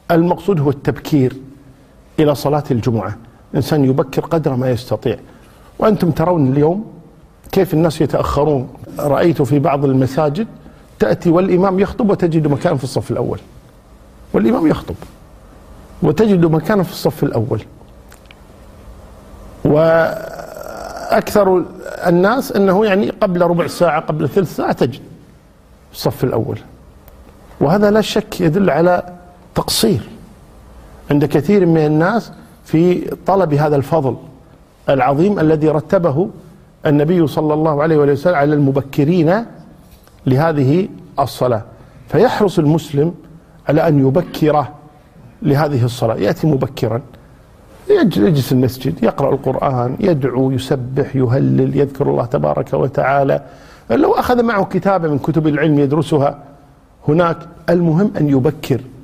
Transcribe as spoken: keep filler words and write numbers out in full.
المقصود هو التبكير إلى صلاة الجمعة، الإنسان يبكر قدر ما يستطيع. وأنتم ترون اليوم كيف الناس يتأخرون. رأيت في بعض المساجد تأتي والإمام يخطب وتجد مكان في الصف الأول، والإمام يخطب وتجد مكانا في الصف الأول، وأكثر الناس أنه يعني قبل ربع ساعة قبل ثلث ساعة تجد الصف الأول. وهذا لا شك يدل على تقصير عند كثير من الناس في طلب هذا الفضل العظيم الذي رتبه النبي صلى الله عليه وسلم على المبكرين لهذه الصلاة. فيحرص المسلم على أن يبكر لهذه الصلاة، يأتي مبكرا، يجلس المسجد، يقرأ القرآن، يدعو، يسبح، يهلل، يذكر الله تبارك وتعالى. لو أخذ معه كتابة من كتب العلم يدرسها هناك، المهم أن يبكر